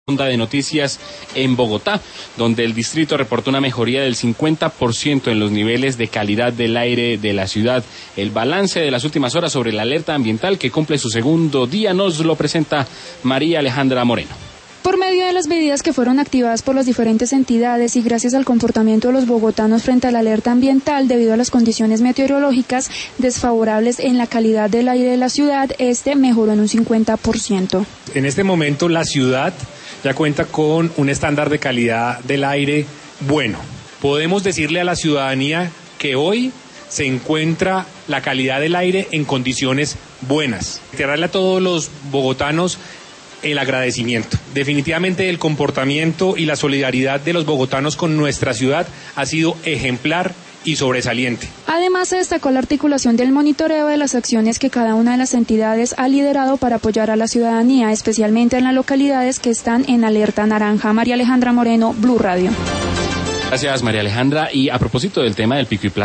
De noticias en Bogotá, donde el distrito reportó una mejoría del 50% en los niveles de calidad del aire de la ciudad. El balance de las últimas horas sobre la alerta ambiental, que cumple su segundo día, nos lo presenta María Alejandra Moreno. Por medio de las medidas que fueron activadas por las diferentes entidades y gracias al comportamiento de los bogotanos frente a la alerta ambiental debido a las condiciones meteorológicas desfavorables en la calidad del aire de la ciudad, mejoró en un 50%. En este momento la ciudad ya cuenta con un estándar de calidad del aire bueno. Podemos decirle a la ciudadanía que hoy se encuentra la calidad del aire en condiciones buenas. Reiterarle a todos los bogotanos el agradecimiento. Definitivamente el comportamiento y la solidaridad de los bogotanos con nuestra ciudad ha sido ejemplar y sobresaliente. Además, se destacó la articulación del monitoreo de las acciones que cada una de las entidades ha liderado para apoyar a la ciudadanía, especialmente en las localidades que están en alerta naranja. María Alejandra Moreno, Blue Radio. Gracias, María Alejandra. Y a propósito del tema del pico y placa,